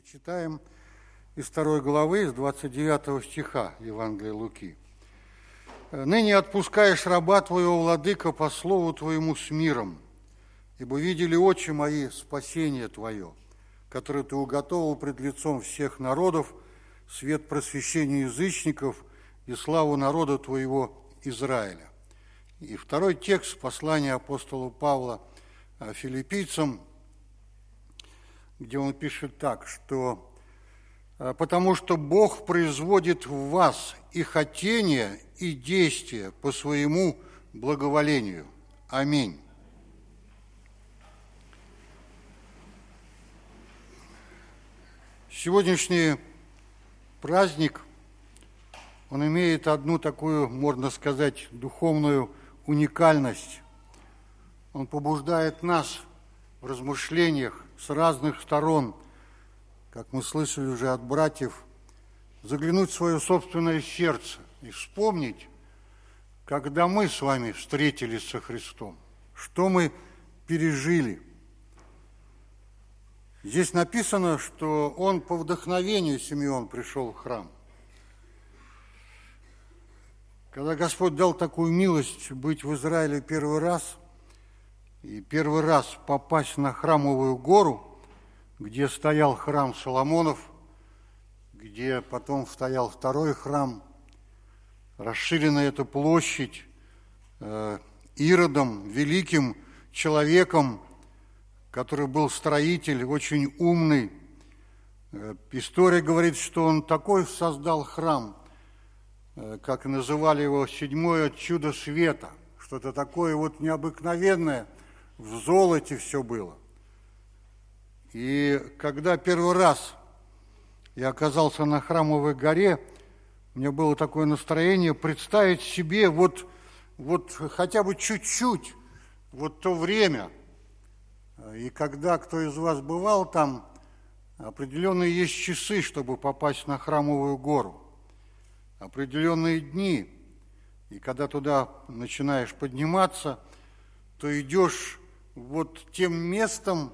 Читаем из 2 главы, из 29 стиха Евангелия Луки. «Ныне отпускаешь раба твоего, владыка, по слову твоему с миром, ибо видели очи мои спасение твое, которое ты уготовил пред лицом всех народов, свет просвещения язычников и славу народа твоего Израиля». И второй текст послания апостола Павла филиппийцам, где он пишет так, что «потому что Бог производит в вас и хотение, и действие по своему благоволению». Аминь. Сегодняшний праздник, он имеет одну такую, можно сказать, духовную уникальность. Он побуждает нас в размышлениях с разных сторон, как мы слышали уже от братьев, заглянуть в свое собственное сердце и вспомнить, когда мы с вами встретились со Христом, что мы пережили. Здесь написано, что он по вдохновению Симеон пришел в храм. Когда Господь дал такую милость быть в Израиле первый раз, и первый раз попасть на Храмовую гору, где стоял храм Соломонов, где потом стоял второй храм, расширенная эта площадь Иродом, великим человеком, который был строитель, очень умный. История говорит, что он такой создал храм, как называли его, седьмое чудо света, что-то такое вот необыкновенное, в золоте все было. И когда первый раз я оказался на Храмовой горе, у меня было такое настроение представить себе вот хотя бы чуть-чуть вот то время. И когда кто из вас бывал там, определенные есть часы, чтобы попасть на Храмовую гору, определенные дни. И когда туда начинаешь подниматься, то идешь вот тем местом,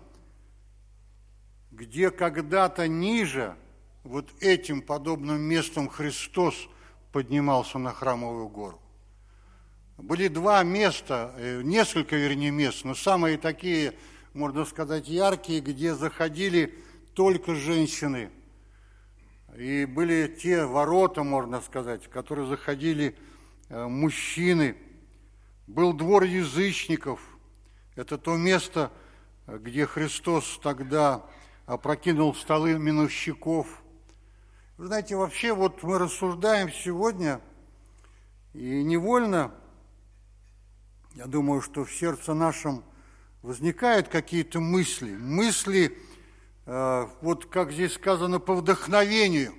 где когда-то ниже, вот этим подобным местом Христос поднимался на Храмовую гору. Были два места, несколько, вернее, мест, но самые такие, можно сказать, яркие, где заходили только женщины. И были те ворота, можно сказать, в которые заходили мужчины. Был двор язычников. Это то место, где Христос тогда опрокинул столы миновщиков. Вы знаете, вообще вот мы рассуждаем сегодня, и невольно, я думаю, что в сердце нашем возникают какие-то мысли, вот как здесь сказано, по вдохновению.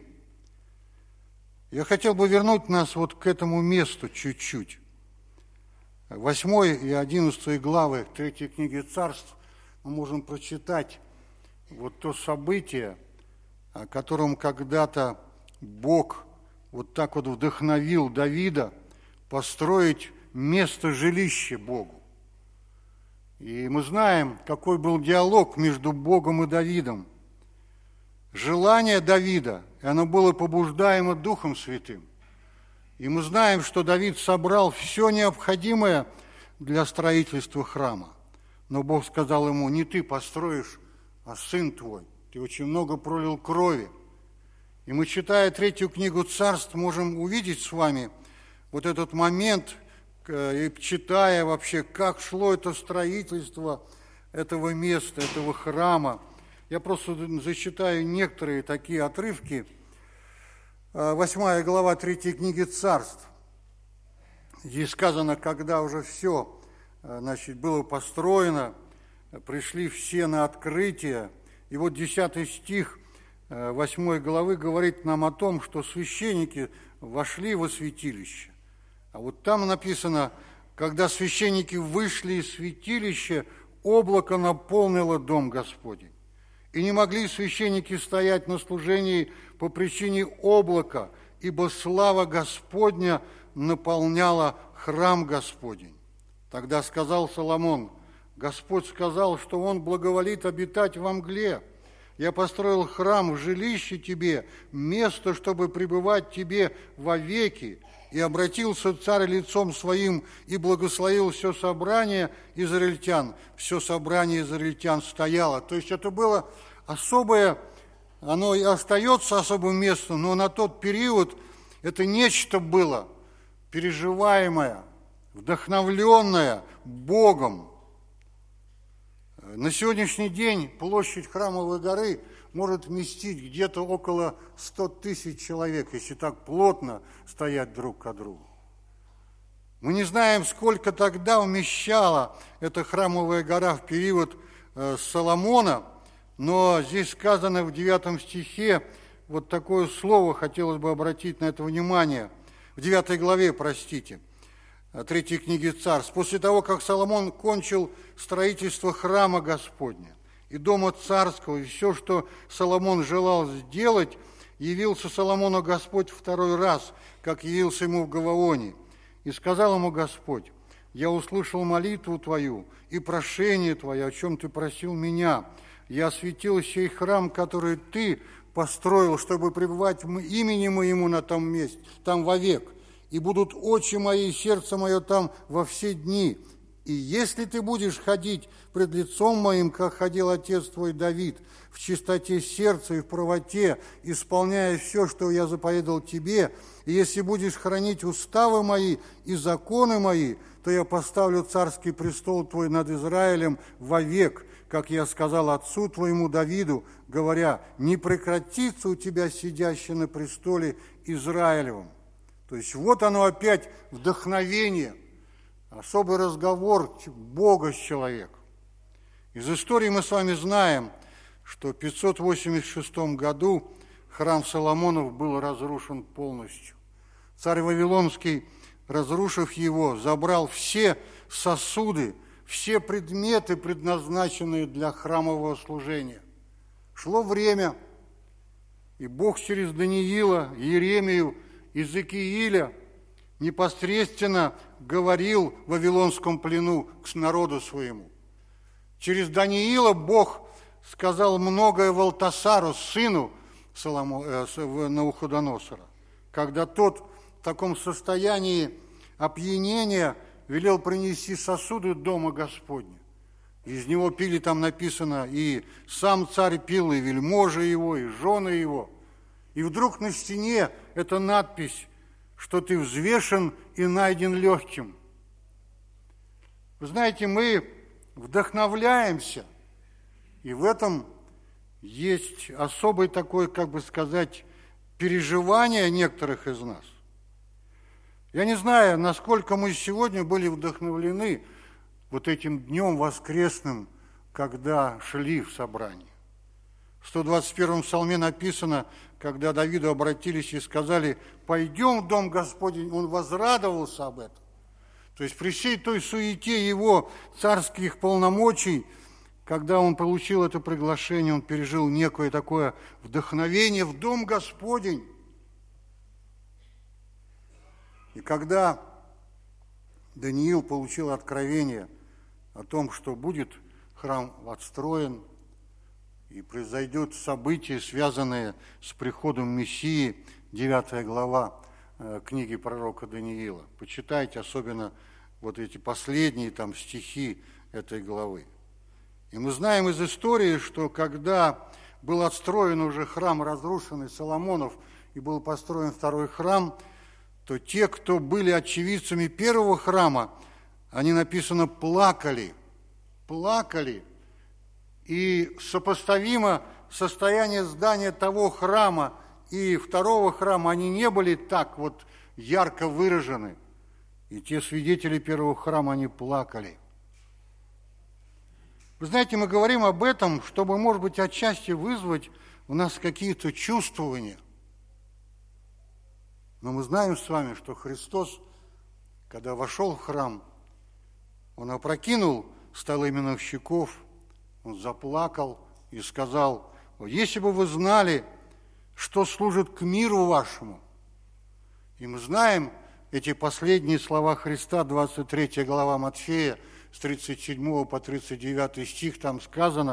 Я хотел бы вернуть нас вот к этому месту чуть-чуть. 8 и 11 главы 3 книги Царств мы можем прочитать вот то событие, о котором когда-то Бог вот так вот вдохновил Давида построить место жилища Богу. И мы знаем, какой был диалог между Богом и Давидом. Желание Давида, и оно было побуждаемо Духом Святым. И мы знаем, что Давид собрал все необходимое для строительства храма. Но Бог сказал ему: не ты построишь, а сын твой. Ты очень много пролил крови. И мы, читая 3 книгу Царств, можем увидеть с вами вот этот момент, и читая вообще, как шло это строительство этого места, этого храма. Я просто зачитаю некоторые такие отрывки. 8 глава 3 книги Царств. Здесь сказано, когда уже все, было построено, пришли все на открытие. И вот 10 стих 8 главы говорит нам о том, что священники вошли во святилище. А вот там написано, когда священники вышли из святилища, облако наполнило дом Господень. И не могли священники стоять на служении по причине облака, ибо слава Господня наполняла храм Господень. Тогда сказал Соломон: Господь сказал, что Он благоволит обитать во мгле. Я построил храм в жилище тебе, место, чтобы пребывать тебе вовеки. И обратился царь лицом своим и благословил все собрание израильтян. Все собрание израильтян стояло. То есть это было особое, оно и остается особым местом, но на тот период это нечто было переживаемое, вдохновленное Богом. На сегодняшний день площадь Храмовой горы может вместить где-то около 100 тысяч человек, если так плотно стоять друг к другу. Мы не знаем, сколько тогда умещала эта Храмовая гора в период Соломона, но здесь сказано в 9 стихе, вот такое слово, хотелось бы обратить на это внимание, в 9 главе, 3 книги Царств. После того, как Соломон кончил строительство храма Господня и дома царского, и все, что Соломон желал сделать, явился Соломону Господь второй раз, как явился ему в Гаваоне. И сказал ему Господь: «Я услышал молитву твою и прошение твое, о чем ты просил меня. Я осветил сей храм, который ты построил, чтобы пребывать имени моему на том месте, там вовек. И будут очи мои и сердце мое там во все дни. И если ты будешь ходить пред лицом моим, как ходил отец твой Давид, в чистоте сердца и в правоте, исполняя все, что я заповедал тебе, и если будешь хранить уставы мои и законы мои, то я поставлю царский престол твой над Израилем вовек, как я сказал отцу твоему Давиду, говоря: не прекратится у тебя сидящий на престоле Израилевом». То есть вот оно опять вдохновение, особый разговор Бога с человеком. Из истории мы с вами знаем, что в 586 году храм Соломонов был разрушен полностью. Царь Вавилонский, разрушив его, забрал все сосуды, все предметы, предназначенные для храмового служения. Шло время, и Бог через Даниила, Иеремию, Иезекииля непосредственно говорил в Вавилонском плену к народу своему. Через Даниила Бог сказал многое Валтасару, сыну Навуходоносора, когда тот в таком состоянии опьянения велел принести сосуды дома Господня. Из него пили, там написано, и сам царь пил, и вельможи его, и жены его. И вдруг на стене эта надпись, что ты взвешен и найден легким. Вы знаете, мы вдохновляемся, и в этом есть особое такое, как бы сказать, переживание некоторых из нас. Я не знаю, насколько мы сегодня были вдохновлены вот этим днем воскресным, когда шли в собрание. В 121-м псалме написано, когда Давиду обратились и сказали: «Пойдем в дом Господень», он возрадовался об этом. То есть при всей той суете его царских полномочий, когда он получил это приглашение, он пережил некое такое вдохновение в дом Господень. И когда Даниил получил откровение о том, что будет храм отстроен, и произойдут события, связанные с приходом Мессии, 9 глава книги пророка Даниила. Почитайте особенно вот эти последние там стихи этой главы. И мы знаем из истории, что когда был отстроен уже храм, разрушенный Соломонов, и был построен второй храм, то те, кто были очевидцами первого храма, они, написано, плакали. И сопоставимо состояние здания того храма и второго храма, они не были так вот ярко выражены. И те свидетели первого храма, они плакали. Вы знаете, мы говорим об этом, чтобы, может быть, отчасти вызвать у нас какие-то чувствования. Но мы знаем с вами, что Христос, когда вошел в храм, Он опрокинул столы миновщиков, Он заплакал и сказал: «Если бы вы знали, что служит к миру вашему». И мы знаем эти последние слова Христа, 23 глава Матфея, с 37 по 39 стих, там сказано: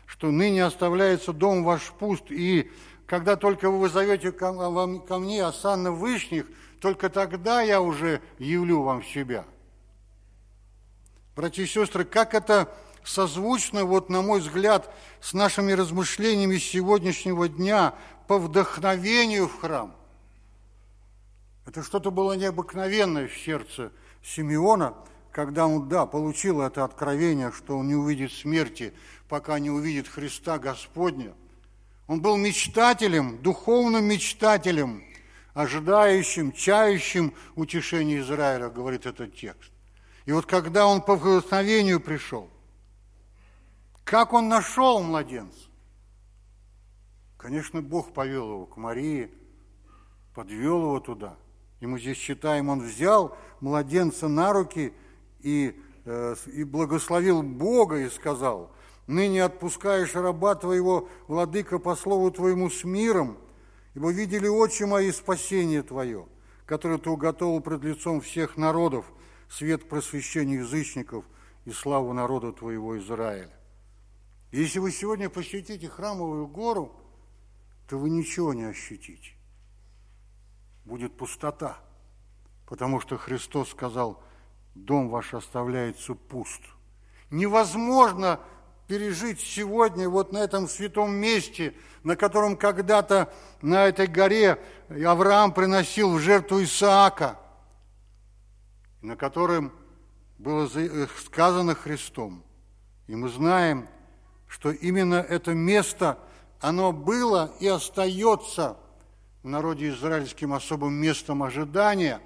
что ныне оставляется дом ваш пуст, и когда только вы зовете ко мне, осанна вышних, только тогда я уже явлю вам себя. Братья и сестры, как это созвучно, вот на мой взгляд, с нашими размышлениями сегодняшнего дня по вдохновению в храм. Это что-то было необыкновенное в сердце Симеона, когда он, получил это откровение, что он не увидит смерти, пока не увидит Христа Господня. Он был мечтателем, духовным мечтателем, ожидающим, чающим утешения Израиля, говорит этот текст. И вот когда он по вдохновению пришел, как он нашел младенца? Конечно, Бог повел его к Марии, подвел его туда. И мы здесь читаем, он взял младенца на руки и благословил Бога и сказал: «Ныне отпускаешь раба твоего, владыка, по слову твоему с миром, ибо видели очи мои спасение твое, которое ты уготовил пред лицом всех народов, свет просвещения язычников и славу народа твоего Израиля». Если вы сегодня посетите Храмовую гору, то вы ничего не ощутите. Будет пустота, потому что Христос сказал: «Дом ваш оставляется пуст». Невозможно пережить сегодня вот на этом святом месте, на котором когда-то на этой горе Авраам приносил в жертву Исаака, на котором было сказано Христом. И мы знаем, что именно это место, оно было и остается в народе израильским особым местом ожидания.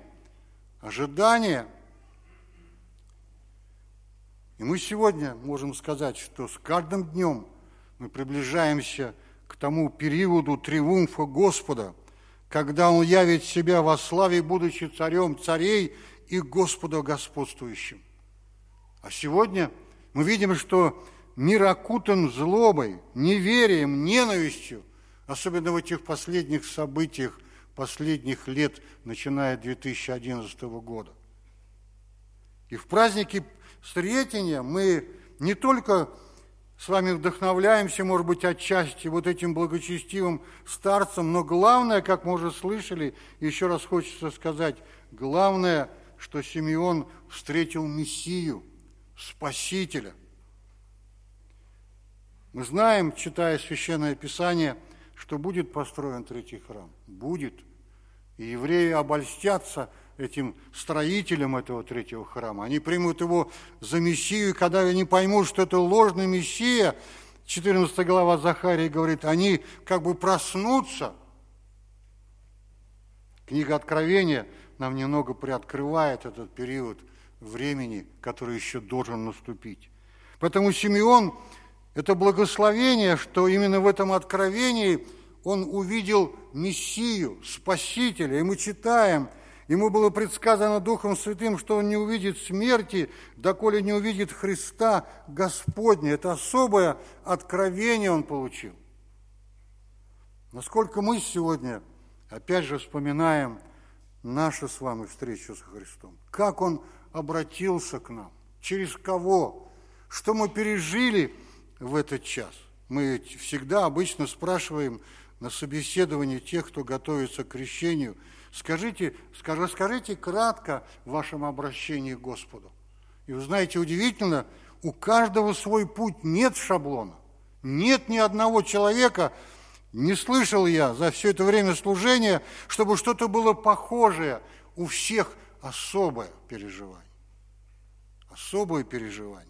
И мы сегодня можем сказать, что с каждым днем мы приближаемся к тому периоду триумфа Господа, когда Он явит себя во славе, будучи царем царей и Господа господствующим. А сегодня мы видим, что мир окутан злобой, неверием, ненавистью, особенно в этих последних событиях, последних лет, начиная с 2011 года. И в празднике Сретения мы не только с вами вдохновляемся, может быть, отчасти вот этим благочестивым старцем, но главное, как мы уже слышали, еще раз хочется сказать, главное, что Симеон встретил Мессию, Спасителя. Мы знаем, читая Священное Писание, что будет построен третий храм. Будет. И евреи обольстятся этим строителем этого третьего храма. Они примут его за Мессию, и когда они поймут, что это ложный Мессия, 14 глава Захарии говорит, они как бы проснутся. Книга Откровения нам немного приоткрывает этот период времени, который еще должен наступить. Поэтому Симеон – это благословение, что именно в этом откровении он увидел Мессию, Спасителя. И мы читаем, ему было предсказано Духом Святым, что он не увидит смерти, доколе не увидит Христа Господня. Это особое откровение он получил. Насколько мы сегодня, опять же, вспоминаем нашу с вами встречу с Христом. Как Он обратился к нам, через кого, что мы пережили в этот час. Мы всегда обычно спрашиваем на собеседовании тех, кто готовится к крещению, скажите кратко в вашем обращении к Господу. И вы знаете, удивительно, у каждого свой путь, нет шаблона. Нет ни одного человека, не слышал я за все это время служения, чтобы что-то было похожее. У всех особое переживание. Особое переживание.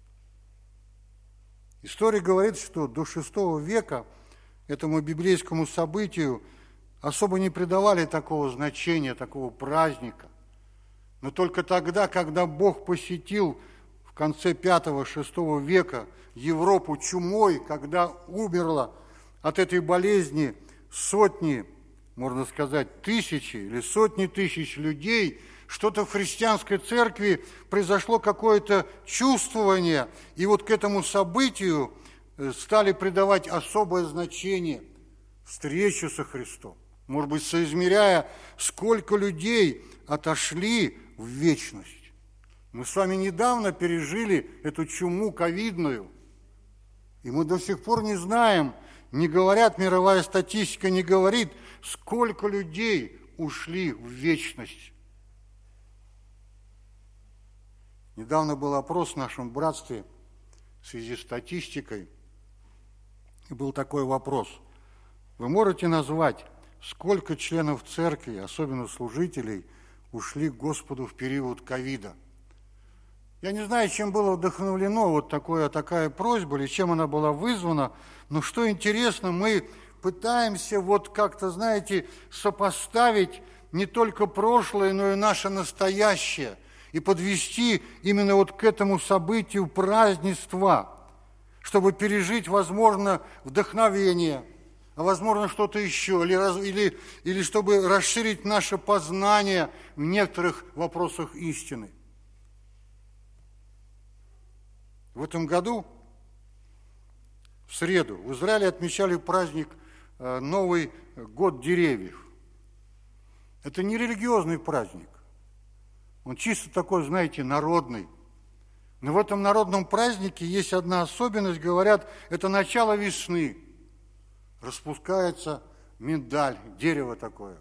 История говорит, что до VI века этому библейскому событию особо не придавали такого значения, такого праздника. Но только тогда, когда Бог посетил в конце V-VI века Европу чумой, когда умерло от этой болезни сотни, можно сказать, тысячи или сотни тысяч людей, что-то в христианской церкви произошло какое-то чувствование, и вот к этому событию стали придавать особое значение встречу со Христом. Может быть, соизмеряя, сколько людей отошли в вечность. Мы с вами недавно пережили эту чуму ковидную. И И мы до сих пор не знаем, не говорят, мировая статистика не говорит, сколько людей ушли в вечность. Недавно был опрос в нашем братстве в связи с статистикой, и был такой вопрос. Вы можете назвать, сколько членов церкви, особенно служителей, ушли к Господу в период ковида? Я не знаю, чем было вдохновлено вот такая просьба, или чем она была вызвана, но что интересно, мы пытаемся вот как-то, знаете, сопоставить не только прошлое, но и наше настоящее, и подвести именно вот к этому событию празднества, чтобы пережить, возможно, вдохновение, а возможно, что-то еще, или чтобы расширить наше познание в некоторых вопросах истины. В этом году, в среду, в Израиле отмечали праздник Новый год деревьев. Это не религиозный праздник. Он чисто такой, знаете, народный. Но в этом народном празднике есть одна особенность, говорят, это начало весны. Распускается миндаль, дерево такое.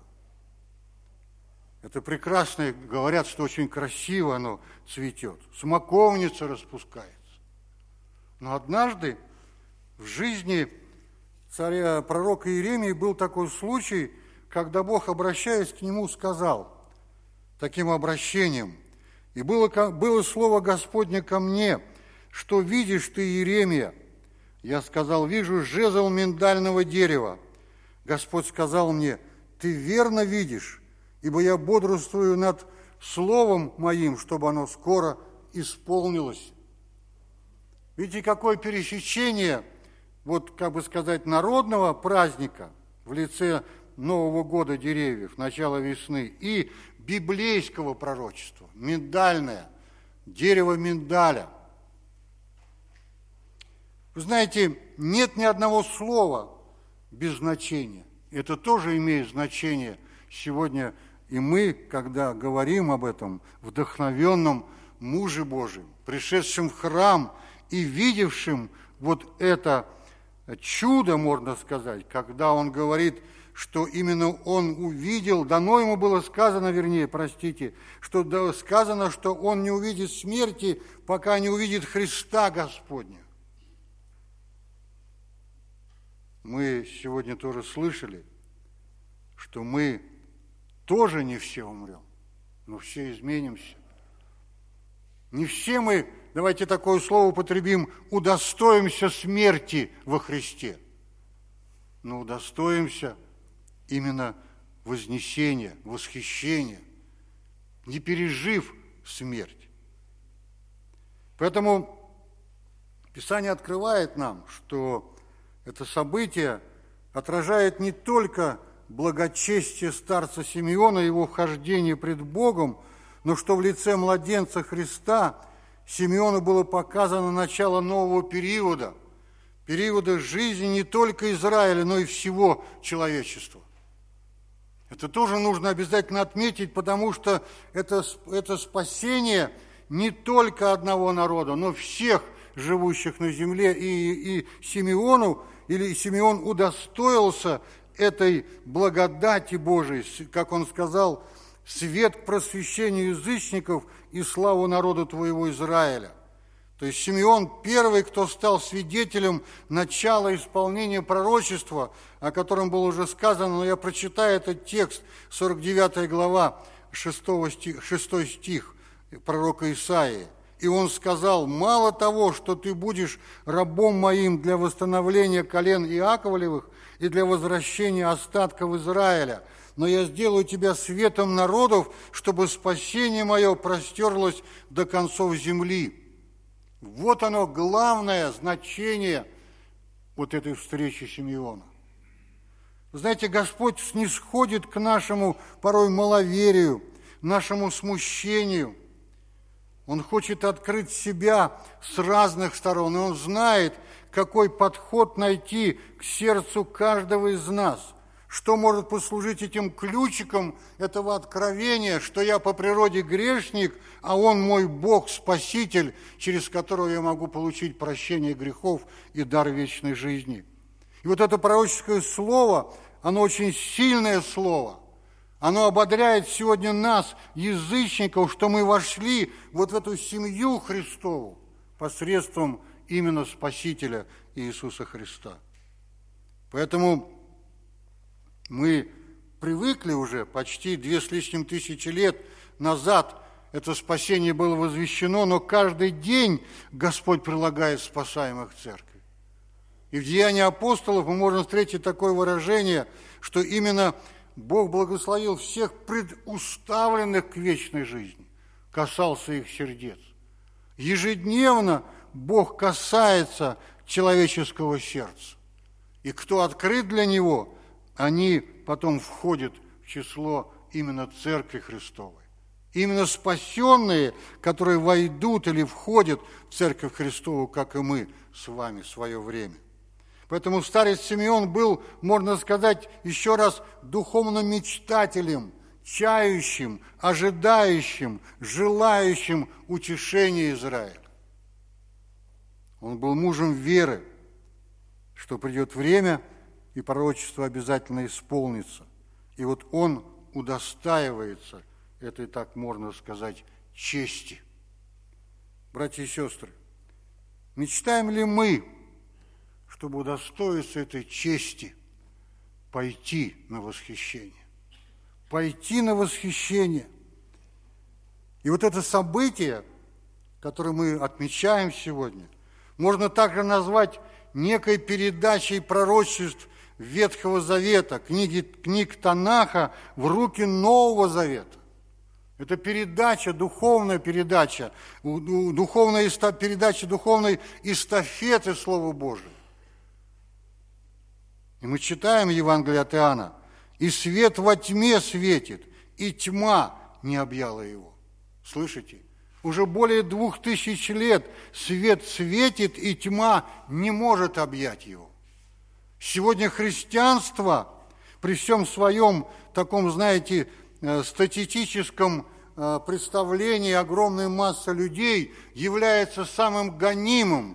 Это прекрасно, говорят, что очень красиво оно цветет. Смоковница распускается. Но однажды в жизни царя пророка Иеремии был такой случай, когда Бог, обращаясь к нему, сказал таким обращением: «И было слово Господне ко мне, что видишь ты, Иеремия?» Я сказал: «Вижу жезл миндального дерева». Господь сказал мне: «Ты верно видишь, ибо я бодрствую над словом моим, чтобы оно скоро исполнилось». Видите, какое пересечение, вот, как бы сказать, народного праздника в лице Нового года деревьев, начала весны, и библейского пророчества, миндальное, дерево миндаля. Вы знаете, нет ни одного слова без значения. Это тоже имеет значение сегодня, и мы, когда говорим об этом вдохновенном муже Божьем, пришедшем в храм и видевшим вот это чудо, можно сказать, когда он говорит, что именно он увидел, дано ему было сказано, что сказано, что он не увидит смерти, пока не увидит Христа Господня. Мы сегодня тоже слышали, что мы тоже не все умрем, но все изменимся. Не все мы, давайте такое слово употребим, удостоимся смерти во Христе, но удостоимся именно вознесения, восхищения, не пережив смерть. Поэтому Писание открывает нам, что это событие отражает не только благочестие старца Симеона, его вхождение пред Богом, но что в лице младенца Христа Симеону было показано начало нового периода жизни не только Израиля, но и всего человечества. Это тоже нужно обязательно отметить, потому что это спасение не только одного народа, но всех живущих на земле. И Симеон удостоился этой благодати Божией, как он сказал, свет к просвещению язычников и славу народу твоего Израиля. То есть Симеон первый, кто стал свидетелем начала исполнения пророчества, о котором было уже сказано, но я прочитаю этот текст, 49 глава, 6 стих пророка Исаии. И он сказал: «Мало того, что ты будешь рабом моим для восстановления колен Иаковлевых и для возвращения остатков Израиля, но я сделаю тебя светом народов, чтобы спасение мое простерлось до концов земли». Вот оно, главное значение вот этой встречи Симеона. Вы знаете, Господь снисходит к нашему порой маловерию, нашему смущению. Он хочет открыть себя с разных сторон, и Он знает, какой подход найти к сердцу каждого из нас. Что может послужить этим ключиком этого откровения, что я по природе грешник, а Он мой Бог, Спаситель, через которого я могу получить прощение грехов и дар вечной жизни? И вот это пророческое слово, оно очень сильное слово. Оно ободряет сегодня нас, язычников, что мы вошли вот в эту семью Христову посредством именно Спасителя Иисуса Христа. Поэтому мы привыкли уже почти 2 с лишним тысячи лет назад, это спасение было возвещено, но каждый день Господь прилагает спасаемых к церкви. И в Деянии апостолов мы можем встретить такое выражение, что именно Бог благословил всех предуставленных к вечной жизни, касался их сердец. Ежедневно Бог касается человеческого сердца. И кто открыт для Него, они потом входят в число именно Церкви Христовой. Именно спасенные, которые войдут или входят в Церковь Христову, как и мы с вами в свое время. Поэтому старец Симеон был, можно сказать, еще раз, духовным мечтателем, чающим, ожидающим, желающим утешения Израиля. Он был мужем веры, что придет время, и пророчество обязательно исполнится. И вот он удостаивается этой, так можно сказать, чести. Братья и сестры, мечтаем ли мы, чтобы удостоиться этой чести, пойти на восхищение? Пойти на восхищение. И вот это событие, которое мы отмечаем сегодня, можно также назвать некой передачей пророчеств Ветхого Завета, книг Танаха в руки Нового Завета. Это передача, духовная передача, передача духовной эстафеты Слова Божия. И мы читаем Евангелие от Иоанна: «И свет во тьме светит, и тьма не объяла его». Слышите? Уже более 2000 лет свет светит, и тьма не может объять его. Сегодня христианство при всем своем таком, знаете, статистическом представлении огромной массы людей является самым гонимым.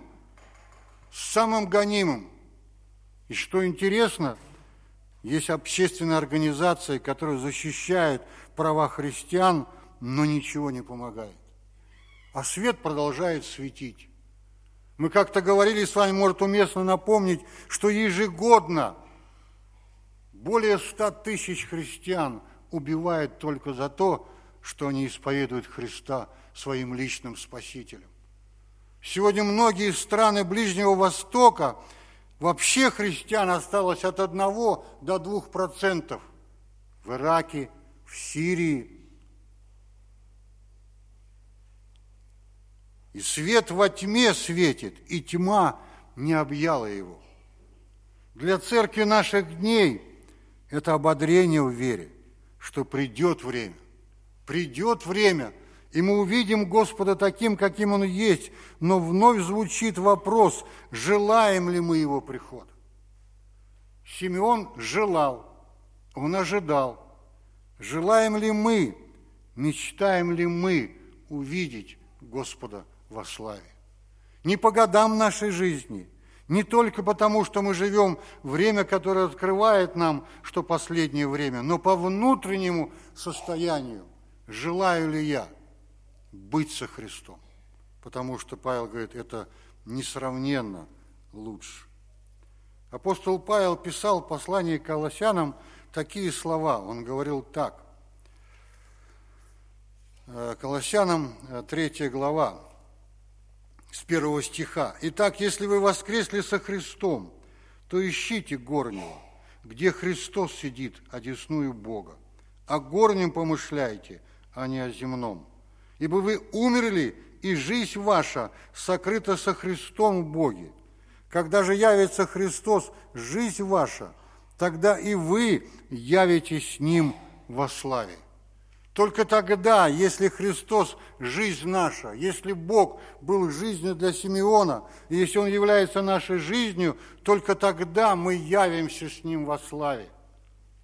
И что интересно, есть общественные организации, которые защищают права христиан, но ничего не помогает. А свет продолжает светить. Мы как-то говорили с вами, может, уместно напомнить, что ежегодно более 100 тысяч христиан убивают только за то, что они исповедуют Христа своим личным Спасителем. Сегодня многие страны Ближнего Востока, вообще христиан осталось от 1 до 2%. В Ираке, в Сирии. И свет во тьме светит, и тьма не объяла его. Для церкви наших дней это ободрение в вере, что придет время, и мы увидим Господа таким, каким Он есть, но вновь звучит вопрос, желаем ли мы Его прихода. Симеон желал, он ожидал. Желаем ли мы, мечтаем ли мы увидеть Господа во славе? Не по годам нашей жизни, не только потому, что мы живем время, которое открывает нам, что последнее время, но по внутреннему состоянию. Желаю ли я быть со Христом? Потому что Павел говорит, это несравненно лучше. Апостол Павел писал в послании к Колоссянам такие слова. Он говорил так. Колоссянам 3 глава, с 1 стиха. «Итак, если вы воскресли со Христом, то ищите горнего, где Христос сидит одесную Бога. О горнем помышляйте, а не о земном. Ибо вы умерли, и жизнь ваша сокрыта со Христом в Боге. Когда же явится Христос, жизнь ваша, тогда и вы явитесь с Ним во славе». Только тогда, если Христос – жизнь наша, если Бог был жизнью для Симеона, и если Он является нашей жизнью, только тогда мы явимся с Ним во славе.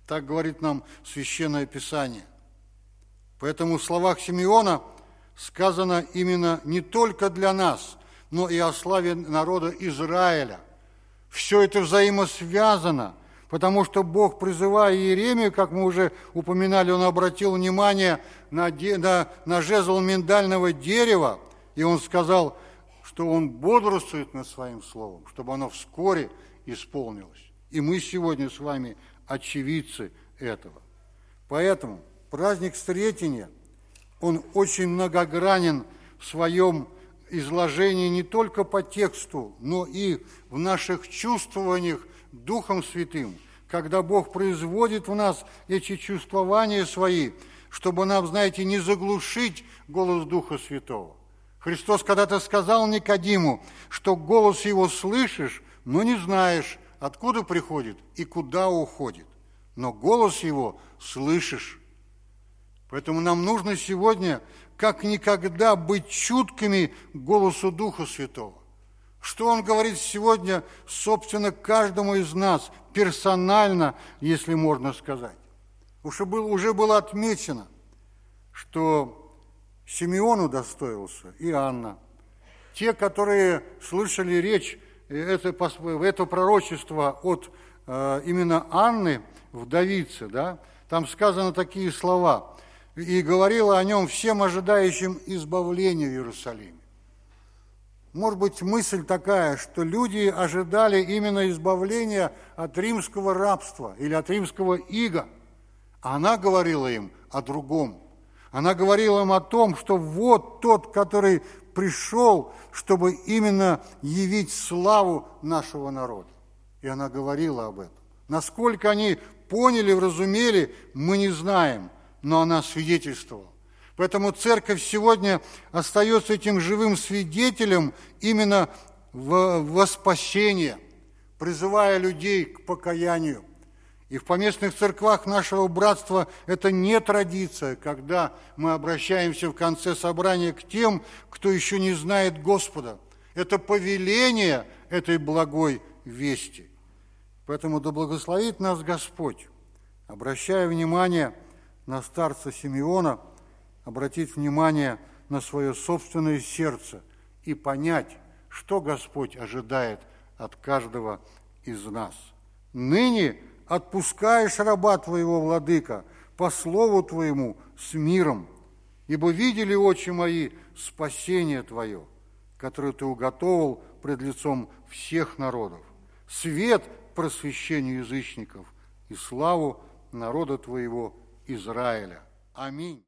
Так говорит нам Священное Писание. Поэтому в словах Симеона сказано именно не только для нас, но и о славе народа Израиля. Все это взаимосвязано, потому что Бог, призывая Иеремию, как мы уже упоминали, Он обратил внимание на жезл миндального дерева, и Он сказал, что Он бодрствует над Своим Словом, чтобы оно вскоре исполнилось. И мы сегодня с вами очевидцы этого. Поэтому праздник Сретения, он очень многогранен в своем изложении не только по тексту, но и в наших чувствованиях Духом Святым, когда Бог производит в нас эти чувствования свои, чтобы нам, знаете, не заглушить голос Духа Святого. Христос когда-то сказал Никодиму, что голос Его слышишь, но не знаешь, откуда приходит и куда уходит. Но голос Его слышишь. Поэтому нам нужно сегодня, как никогда, быть чуткими к голосу Духа Святого. Что Он говорит сегодня, собственно, каждому из нас, персонально, если можно сказать. Уже было отмечено, что Симеон удостоился и Анна. Те, которые слышали речь, это пророчество от именно Анны, вдовицы, да, там сказаны такие слова. «И говорила о нем всем ожидающим избавления в Иерусалиме». Может быть, мысль такая, что люди ожидали именно избавления от римского рабства или от римского ига. А она говорила им о другом. Она говорила им о том, что вот тот, который пришел, чтобы именно явить славу нашего народа. И она говорила об этом. Насколько они поняли, вразумели, мы не знаем, но она свидетельствовала. Поэтому церковь сегодня остается этим живым свидетелем именно во спасение, призывая людей к покаянию. И в поместных церквах нашего братства это не традиция, когда мы обращаемся в конце собрания к тем, кто еще не знает Господа. Это повеление этой благой вести. Поэтому да благословит нас Господь, обращая внимание на старца Симеона, обратить внимание на свое собственное сердце и понять, что Господь ожидает от каждого из нас. Ныне отпускаешь раба твоего, владыка, по слову твоему с миром, ибо видели очи мои спасение твое, которое ты уготовил пред лицом всех народов, свет просвещению язычников и славу народа твоего Израиля. Аминь.